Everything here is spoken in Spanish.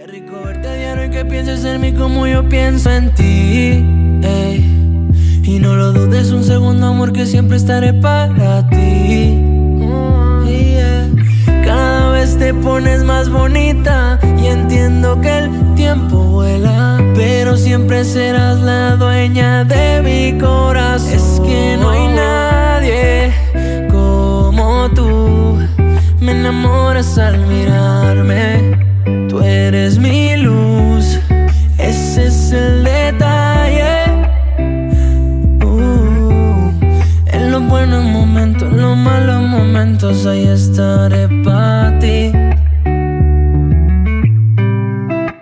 Qué rico verte a diario y que pienses en mí como yo pienso en ti, ey. Y no lo dudes un segundo, amor, que siempre estaré para ti, yeah. Cada vez te pones más bonita y entiendo que el tiempo vuela, pero siempre serás la dueña de mi corazón. Es que no hay nada